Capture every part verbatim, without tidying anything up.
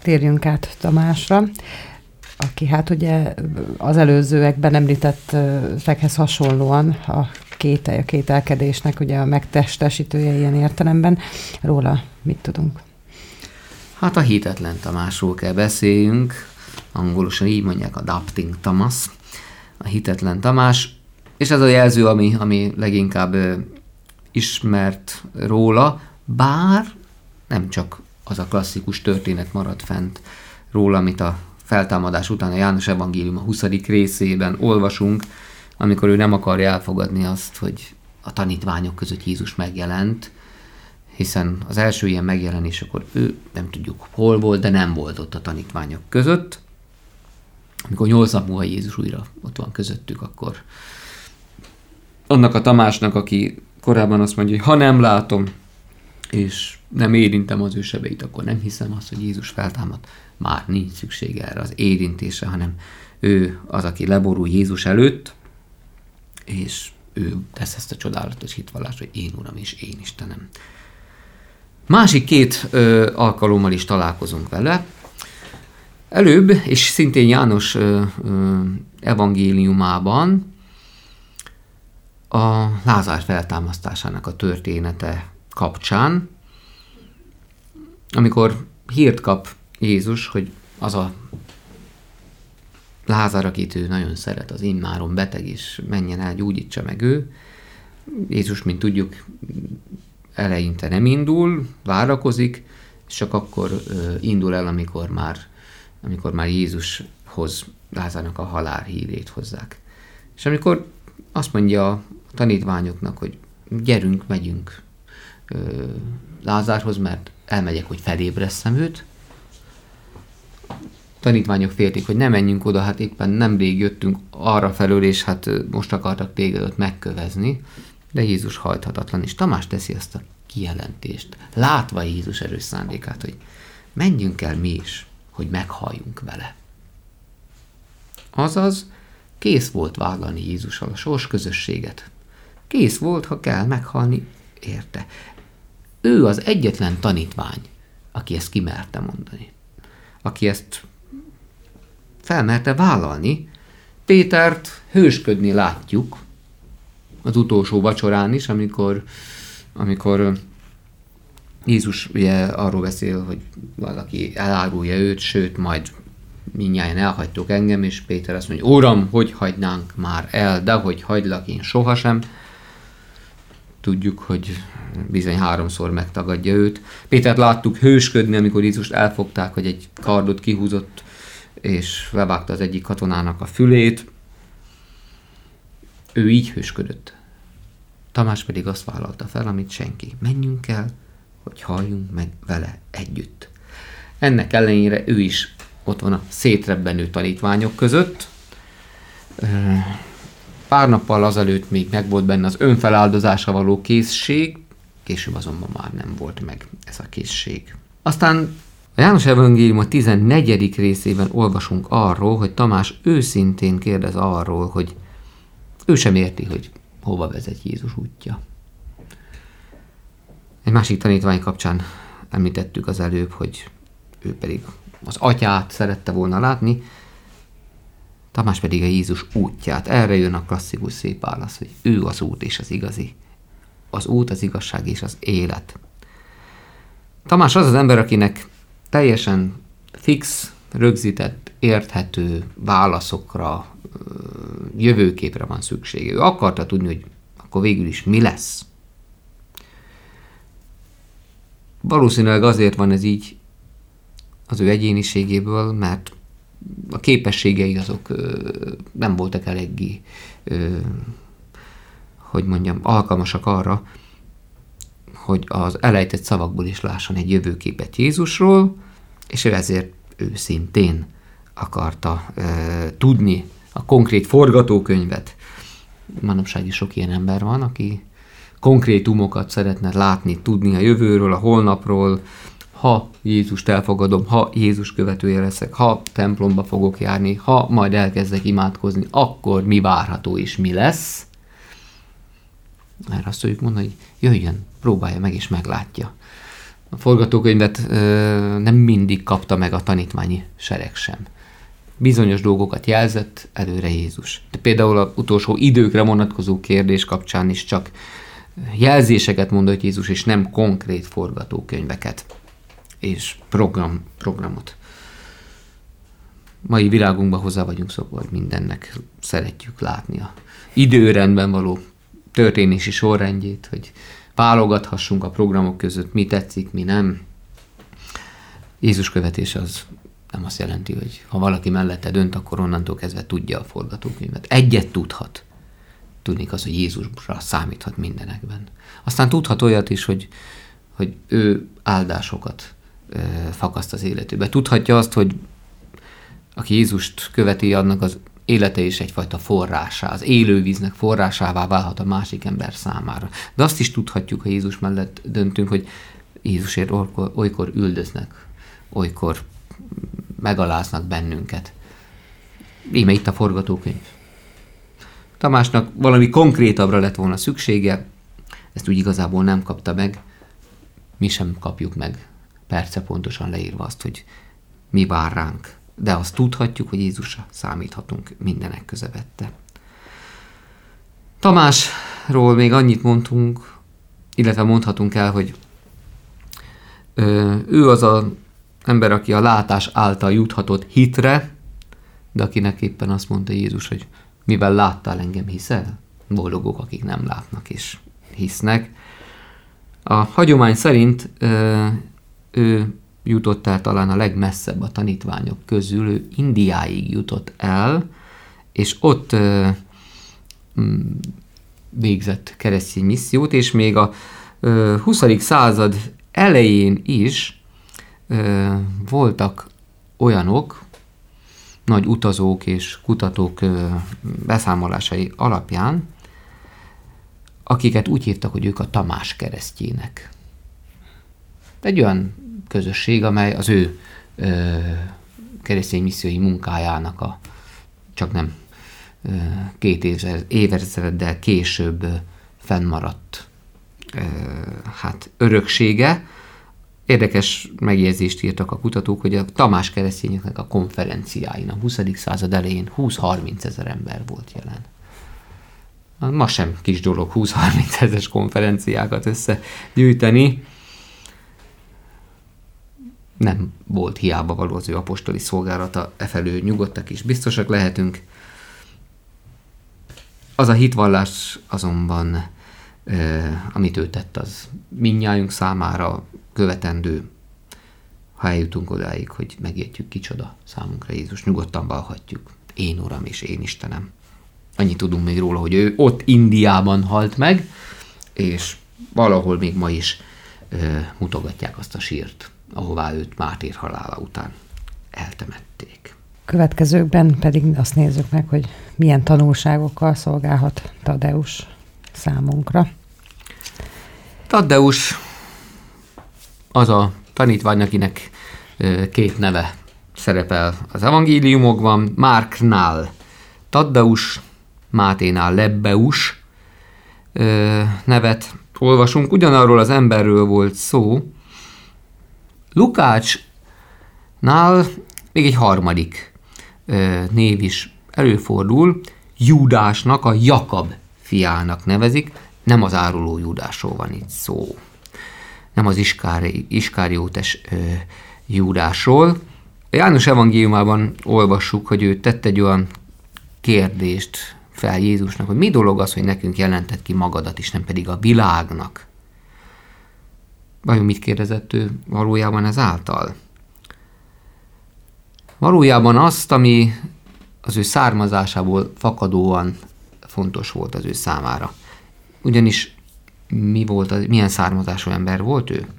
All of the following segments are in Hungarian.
térjünk át Tamásra, aki hát ugye az előzőekben említettekhez hasonlóan a kételj, a kételkedésnek ugye a megtestesítője ilyen értelemben. Róla mit tudunk? Hát a hitetlen Tamásról kell beszéljünk, angolosan így mondják, a Doubting Thomas, a hitetlen Tamás, és ez a jelző, ami, ami leginkább ö, ismert róla, bár nem csak az a klasszikus történet maradt fent róla, amit a feltámadás után a János Evangélium a huszadik részében olvasunk, amikor ő nem akarja elfogadni azt, hogy a tanítványok között Jézus megjelent, hiszen az első ilyen megjelenés, akkor ő nem tudjuk hol volt, de nem volt ott a tanítványok között. Amikor nyolc nap múlva Jézus újra ott van közöttük, akkor annak a Tamásnak, aki korábban azt mondja, hogy ha nem látom, és nem érintem az ő sebeit, akkor nem hiszem azt, hogy Jézus feltámadt. Már nincs szüksége erre az érintésre, hanem ő az, aki leborul Jézus előtt, és ő tesz ezt a csodálatos hitvallást, hogy én Uram és én Istenem. Másik két ö, alkalommal is találkozunk vele. Előbb, és szintén János ö, ö, evangéliumában a Lázár feltámasztásának a története kapcsán, amikor hírt kap Jézus, hogy az a Lázár, akit ő nagyon szeret, az immáron beteg, és menjen el, gyógyítsa meg ő. Jézus, mint tudjuk, eleinte nem indul, várakozik, és csak akkor uh, indul el, amikor már, amikor már Jézushoz Lázárnak a halál hírét hozzák. És amikor azt mondja a tanítványoknak, hogy gyerünk, megyünk uh, Lázárhoz, mert elmegyek, hogy felébresszem őt. Tanítványok félték, hogy ne menjünk oda, hát éppen nemrég jöttünk arra felől, és hát most akartak téged ott megkövezni, de Jézus hajthatatlan, és Tamás teszi azt a kijelentést, látva Jézus erős szándékát, hogy menjünk el mi is, hogy meghalljunk vele. Azaz, kész volt vállalni Jézussal a sors közösséget. Kész volt, ha kell meghalni érte. Ő az egyetlen tanítvány, aki ezt kimerte mondani. Aki ezt felmerte vállalni. Pétert hősködni látjuk az utolsó vacsorán is, amikor, amikor Jézus ugye arról beszél, hogy valaki elárulja őt, sőt, majd mindnyájan elhagytok engem, és Péter azt mondja, Uram, hogy hagynánk már el, de hogy hagylak én sohasem. Tudjuk, hogy bizony háromszor megtagadja őt. Pétert láttuk hősködni, amikor Jézust elfogták, hogy egy kardot kihúzott, és levágta az egyik katonának a fülét. Ő így hősködött. Tamás pedig azt vállalta fel, amit senki. Menjünk el, hogy halljunk meg vele együtt. Ennek ellenére ő is ott van a szétrebbenő tanítványok között. Pár nappal azelőtt még megvolt benne az önfeláldozásra való készség, később azonban már nem volt meg ez a készség. Aztán a János Evangélium a tizennegyedik részében olvasunk arról, hogy Tamás őszintén kérdez arról, hogy ő sem érti, hogy hova vezet Jézus útja. Egy másik tanítvány kapcsán említettük az előbb, hogy ő pedig az atyát szerette volna látni, Tamás pedig a Jézus útját. Erre jön a klasszikus szép válasz, hogy ő az út és az igazi. Az út, az igazság és az élet. Tamás az az ember, akinek teljesen fix, rögzített, érthető válaszokra, jövőképre van szüksége. Ő akarta tudni, hogy akkor végül is mi lesz. Valószínűleg azért van ez így az ő egyéniségéből, mert a képességei azok ö, nem voltak eléggé, ö, hogy mondjam, alkalmasak arra, hogy az elejtett szavakból is lásson egy jövőképet Jézusról, és ő ezért őszintén akarta ö, tudni a konkrét forgatókönyvet. Manapság is sok ilyen ember van, aki konkrétumokat szeretne látni, tudni a jövőről, a holnapról, ha Jézust elfogadom, ha Jézus követője leszek, ha templomba fogok járni, ha majd elkezdek imádkozni, akkor mi várható és mi lesz. Erre azt tudjuk mondani, hogy jöjjön, próbálja meg és meglátja. A forgatókönyvet ö, nem mindig kapta meg a tanítványi sereg sem. Bizonyos dolgokat jelzett előre Jézus. De például az utolsó időkre vonatkozó kérdés kapcsán is csak jelzéseket mondott Jézus, és nem konkrét forgatókönyveket és program, programot. Mai világunkban hozzá vagyunk szokva, hogy mindennek szeretjük látni a időrendben való történési sorrendjét, hogy válogathassunk a programok között, mi tetszik, mi nem. Jézus követése az nem azt jelenti, hogy ha valaki mellette dönt, akkor onnantól kezdve tudja a forgatókönyvet. Egyet tudhat. Tudnik az, hogy Jézusra számíthat mindenekben. Aztán tudhat olyat is, hogy, hogy ő áldásokat ö, fakaszt az életébe. Tudhatja azt, hogy aki Jézust követi, annak az élete is egyfajta forrásá, az élővíznek forrásává válhat a másik ember számára. De azt is tudhatjuk, ha Jézus mellett döntünk, hogy Jézusért olykor, olykor üldöznek, olykor megaláznak bennünket. Íme itt a forgatókönyv. Tamásnak valami konkrétabbra lett volna szüksége, ezt úgy igazából nem kapta meg, mi sem kapjuk meg perce pontosan leírva azt, hogy mi vár ránk. De azt tudhatjuk, hogy Jézusra számíthatunk mindenek közepette. Tamásról még annyit mondtunk, illetve mondhatunk el, hogy ő az az ember, aki a látás által juthatott hitre, de akinek éppen azt mondta Jézus, hogy mivel láttál, engem hiszel? Boldogok, akik nem látnak és hisznek. A hagyomány szerint ő jutott el talán a legmesszebb a tanítványok közül, ő Indiáig jutott el, és ott ö, végzett keresztény missziót, és még a ö, huszadik század elején is ö, voltak olyanok, nagy utazók és kutatók ö, beszámolásai alapján, akiket úgy hívtak, hogy ők a Tamás keresztjének. Egy olyan közösség, amely az ő ö, keresztény missziói munkájának a csak nem ö, két évezreddel később ö, fennmaradt ö, hát öröksége. Érdekes megjegyzést írtak a kutatók, hogy a Tamás keresztényeknek a konferenciáin a huszadik század elején húsz-harminc ezer ember volt jelen. Ma sem kis dolog húsz-harminc ezeres konferenciákat összegyűjteni. Nem volt hiába való az ő apostoli szolgálata, efelől nyugodtak is biztosak lehetünk. Az a hitvallás azonban, eh, amit ő tett, az mindnyájunk számára követendő, ha eljutunk odáig, hogy megértjük kicsoda számunkra Jézus, nyugodtan vallhatjuk. Én Uram és én Istenem. Annyit tudunk még róla, hogy ő ott Indiában halt meg, és valahol még ma is eh, mutogatják azt a sírt, ahová őt mártír halála után eltemették. Következőkben pedig azt nézzük meg, hogy milyen tanulságokkal szolgálhat Taddeus számunkra. Taddeus az a tanítvány, akinek két neve szerepel az evangéliumokban. Márknál Taddeus, Máténál Lebbeus nevet olvasunk. Ugyanarról az emberről volt szó. Lukácsnál még egy harmadik ö, név is előfordul, Júdásnak, a Jakab fiának nevezik, nem az áruló Júdásról van itt szó, nem az Iskári, Iskáriótes ö, Júdásról. A János evangéliumában olvassuk, hogy ő tett egy olyan kérdést fel Jézusnak, hogy mi dolog az, hogy nekünk jelentett ki magadat is, nem pedig a világnak. Vajon mit kérdezett ő valójában ezáltal? Valójában azt, ami az ő származásából fakadóan fontos volt az ő számára. Ugyanis mi volt az, milyen származású ember volt ő?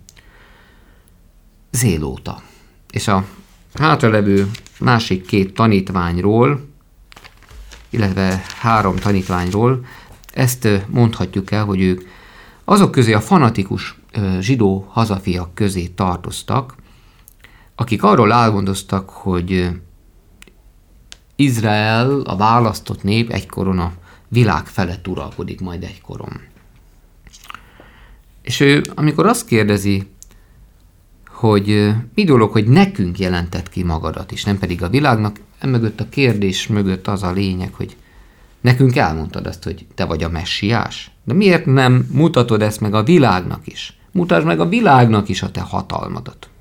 Zélóta. És a hátralevő másik két tanítványról, illetve három tanítványról ezt mondhatjuk el, hogy ők azok közé, a fanatikus zsidó hazafiak közé tartoztak, akik arról álmodoztak, hogy Izrael, a választott nép egykoron a világ felett uralkodik majd egykoron. És ő, amikor azt kérdezi hogy mi dolog, hogy nekünk jelentett ki magadat is, nem pedig a világnak. Emögött a kérdés mögött az a lényeg, hogy nekünk elmondtad azt, hogy te vagy a messiás. De miért nem mutatod ezt meg a világnak is? Mutasd meg a világnak is a te hatalmadat.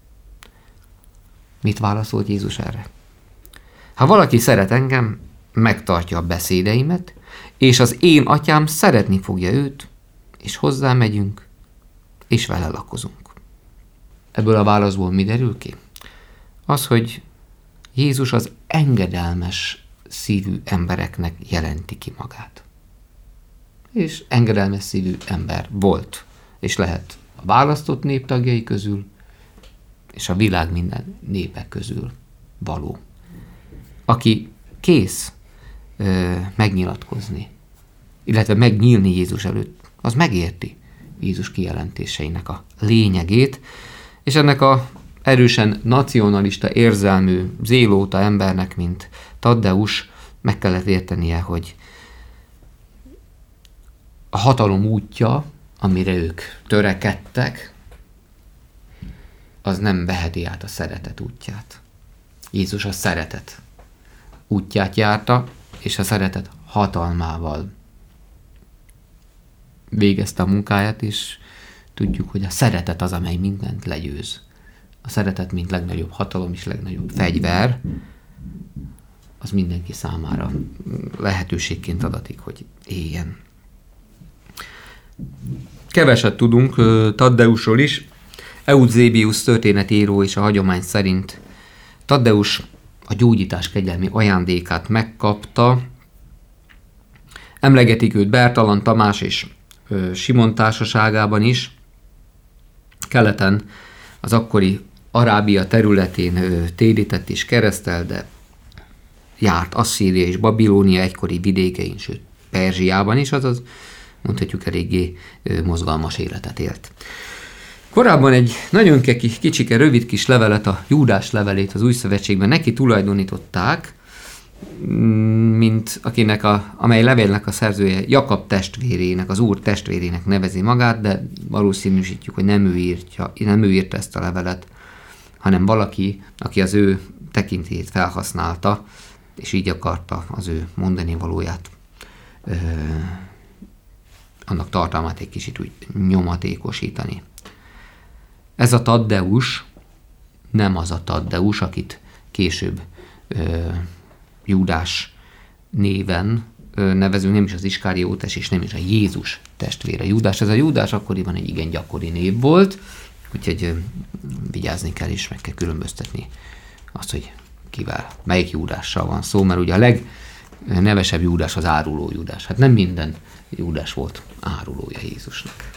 Mit válaszolt Jézus erre? Ha valaki szeret engem, megtartja a beszédeimet, és az én atyám szeretni fogja őt, és hozzá megyünk, és vele lakozunk. Ebből a válaszból mi derül ki? Az, hogy Jézus az engedelmes szívű embereknek jelenti ki magát. És engedelmes szívű ember volt, és lehet a választott nép tagjai közül, és a világ minden népe közül való. Aki kész ö, megnyilatkozni, illetve megnyílni Jézus előtt, az megérti Jézus kijelentéseinek a lényegét, és ennek a erősen nacionalista érzelmű, zélóta embernek, mint Taddeus, meg kellett értenie, hogy a hatalom útja, amire ők törekedtek, az nem veheti át a szeretet útját. Jézus a szeretet útját járta, és a szeretet hatalmával végezte a munkáját, és tudjuk, hogy a szeretet az, amely mindent legyőz. A szeretet, mint legnagyobb hatalom és legnagyobb fegyver, az mindenki számára lehetőségként adatik, hogy éljen. Keveset tudunk Taddeusról is. Euzébius történetíró és a hagyomány szerint Taddeus a gyógyítás kegyelmi ajándékát megkapta. Emlegetik őt Bertalan Tamás és Simon társaságában is. Keleten az akkori Arábia területén térített és keresztel, de járt Asszíria és Babilónia egykori vidékein, sőt Perzsiában is, azaz mondhatjuk eléggé mozgalmas életet élt. Korábban egy nagyon kicsike, rövid kis levelet, a Júdás levelét az Új Szövetségben neki tulajdonították, mint akinek a, amely levélnek a szerzője Jakab testvérének, az Úr testvérének nevezi magát, de valószínűsítjük, hogy nem ő, írtja, nem ő írta ezt a levelet, hanem valaki, aki az ő tekintélyét felhasználta, és így akarta az ő mondani valóját, ö, annak tartalmát egy kicsit úgy nyomatékosítani. Ez a Taddeus nem az a Taddeus, akit később ö, Júdás néven ö, nevezünk, nem is az Iskáriótes, és nem is a Jézus testvére Júdás. Ez a Júdás akkoriban egy igen gyakori név volt, úgyhogy ö, vigyázni kell, és meg kell különböztetni azt, hogy kivel, melyik Júdással van szó, mert ugye a legnevesebb Júdás az áruló Júdás. Hát nem minden Júdás volt árulója Jézusnak.